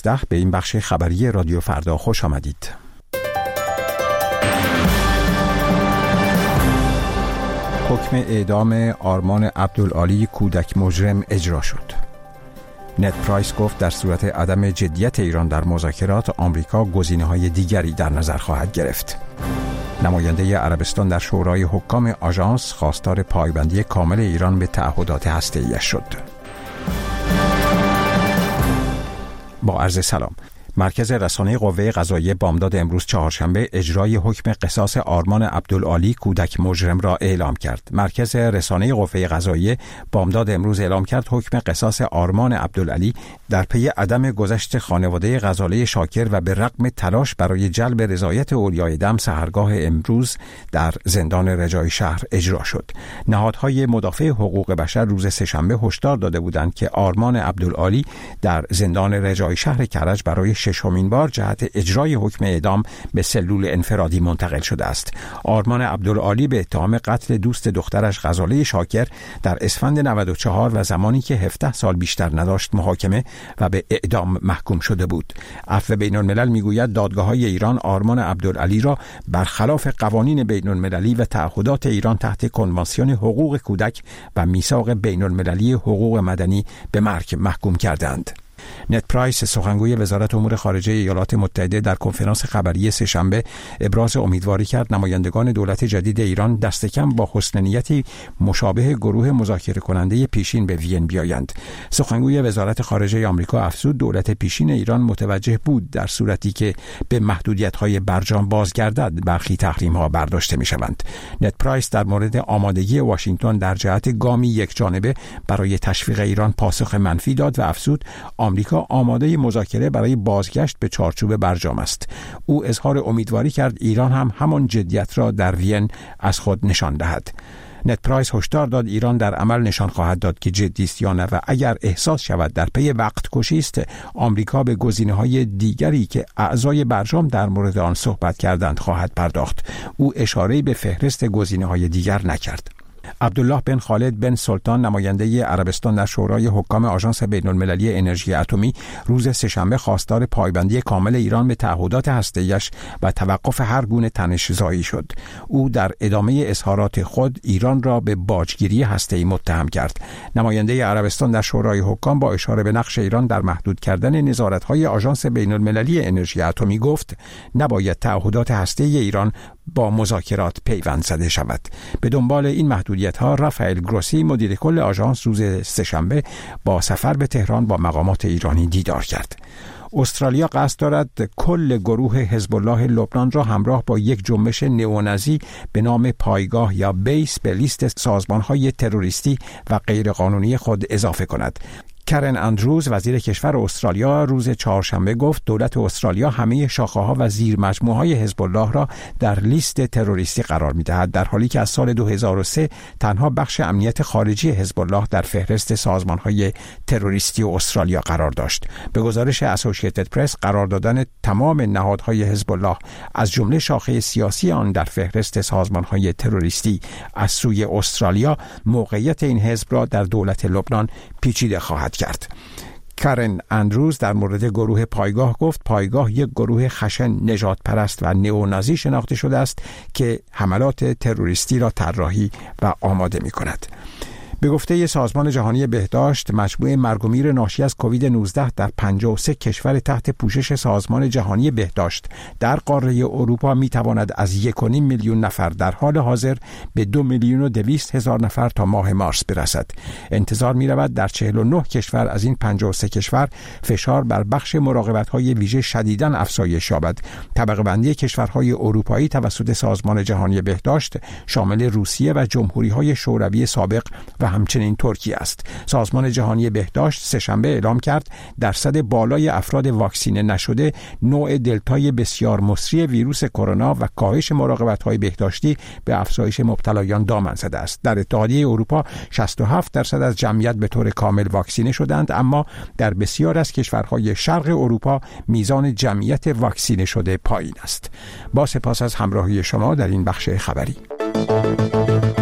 به این بخش خبری رادیو فردا خوش آمدید. حکم اعدام آرمان عبدالعالی کودک مجرم اجرا شد. نت پرایس گفت در صورت عدم جدیت ایران در مذاکرات، آمریکا گزینه‌های دیگری در نظر خواهد گرفت. نماینده عربستان در شورای حکام آژانس خواستار پایبندی کامل ایران به تعهدات هسته‌ایش شد. با عرض سلام. مرکز رسانه قوه قضاییه بامداد امروز چهارشنبه اجرای حکم قصاص آرمان عبدالعالی کودک مجرم را اعلام کرد. مرکز رسانه قوه قضاییه بامداد امروز اعلام کرد حکم قصاص آرمان عبدالعلی در پی عدم گذشت خانواده غزاله شاکر و به رغم تلاش برای جلب رضایت اولیای دم سحرگاه امروز در زندان رجای شهر اجرا شد. نهادهای مدافع حقوق بشر روز سه‌شنبه هشدار داده بودند که آرمان عبدالعالی در زندان رجای شهر کرج برای ششمین بار جهت اجرای حکم اعدام به سلول انفرادی منتقل شده است. آرمان عبدالعالی به اتهام قتل دوست دخترش غزاله شاکر در اسفند 94 و زمانی که 17 سال بیشتر نداشت محاکمه و به اعدام محکوم شده بود. عفو بین الملل میگوید دادگاه‌های ایران آرمان عبدالعلی را برخلاف قوانین بین المللی و تعهدات ایران تحت کنوانسیون حقوق کودک و میثاق بین المللی حقوق مدنی به مرگ محکوم کردند. نت پرایس سخنگوی وزارت امور خارجه ایالات متحده در کنفرانس خبری سه‌شنبه ابراز امیدواری کرد نمایندگان دولت جدید ایران دست کم با حسن نیتی مشابه گروه مذاکره کننده پیشین به وین بیایند. سخنگوی وزارت خارجه آمریکا افزود دولت پیشین ایران متوجه بود در صورتی که به محدودیت‌های برجام بازگردد برخی تحریم‌ها برداشته می‌شوند. نت پرایس در مورد آمادگی واشنگتن در جهت گامی یکجانبه برای تشویق ایران پاسخ منفی داد و افزود آمریکا آماده مذاکره برای بازگشت به چارچوب برجام است. او اظهار امیدواری کرد ایران هم همان جدیت را در وین از خود نشان دهد. نت پرایس هشدار داد ایران در عمل نشان خواهد داد که جدی است یا نه و اگر احساس شود در پی وقت کشی است، آمریکا به گزینه‌های دیگری که اعضای برجام در مورد آن صحبت کردند خواهد پرداخت. او اشاره‌ای به فهرست گزینه‌های دیگر نکرد. عبدالله بن خالد بن سلطان نماینده عربستان در شورای حکام آژانس بین‌المللی انرژی اتمی روز سه‌شنبه خواستار پایبندی کامل ایران به تعهدات هسته‌ایش و توقف هر گونه تنش‌زایی شد. او در ادامه اظهارات خود ایران را به باجگیری هسته‌ای متهم کرد. نماینده عربستان در شورای حکام با اشاره به نقش ایران در محدود کردن نظارت‌های آژانس بین‌المللی انرژی اتمی گفت نباید تعهدات هسته‌ای ایران با مذاکرات پیوند زده شود. به دنبال این محدودیت‌ها رافائل گروسی مدیر کل آژانس روز سه‌شنبه با سفر به تهران با مقامات ایرانی دیدار کرد. استرالیا قصد دارد کل گروه حزب الله لبنان را همراه با یک جنبش نئونازی به نام پایگاه یا بیس به لیست سازمان‌های تروریستی و غیرقانونی خود اضافه کند. کرن اندروز وزیر کشور استرالیا روز چهارشنبه گفت دولت استرالیا همه شاخه‌ها و زیر مجموعه‌های حزب الله را در لیست تروریستی قرار می‌دهد، در حالی که از سال 2003 تنها بخش امنیت خارجی حزب الله در فهرست سازمان‌های تروریستی استرالیا قرار داشت. به گزارش اسوسییتد پرس قرار دادن تمام نهادهای حزب الله از جمله شاخه سیاسی آن در فهرست سازمان‌های تروریستی از سوی استرالیا موقعیت این حزب را در دولت لبنان پیچیده خواهد کرد. کرن اندروز در مورد گروه پایگاه گفت پایگاه یک گروه خشن نژاد پرست و نئونازی شناخته شده است که حملات تروریستی را طراحی و آماده می کند. به گفته سازمان جهانی بهداشت، مجموع مرگ و میر ناشی از کووید 19 در 53 کشور تحت پوشش سازمان جهانی بهداشت در قاره اروپا میتواند از 1.5 میلیون نفر در حال حاضر به 2,200,000 نفر تا ماه مارس برسد. انتظار می‌رود در 49 کشور از این 53 کشور فشار بر بخش مراقبت‌های ویژه شدیداً افزایش یابد. طبقه بندی کشورهای اروپایی توسط سازمان جهانی بهداشت شامل روسیه و جمهوری‌های شوروی سابق و همچنین ترکیه است. سازمان جهانی بهداشت سه‌شنبه اعلام کرد درصد بالای افراد واکسینه نشده نوع دلتای بسیار مصری ویروس کرونا و کاهش مراقبت‌های بهداشتی به افزایش مبتلایان دامن زده است. در اتحادیه اروپا 67% از جمعیت به طور کامل واکسینه شدند، اما در بسیار از کشورهای شرق اروپا میزان جمعیت واکسینه شده پایین است. با سپاس از همراهی شما در این بخش خبری.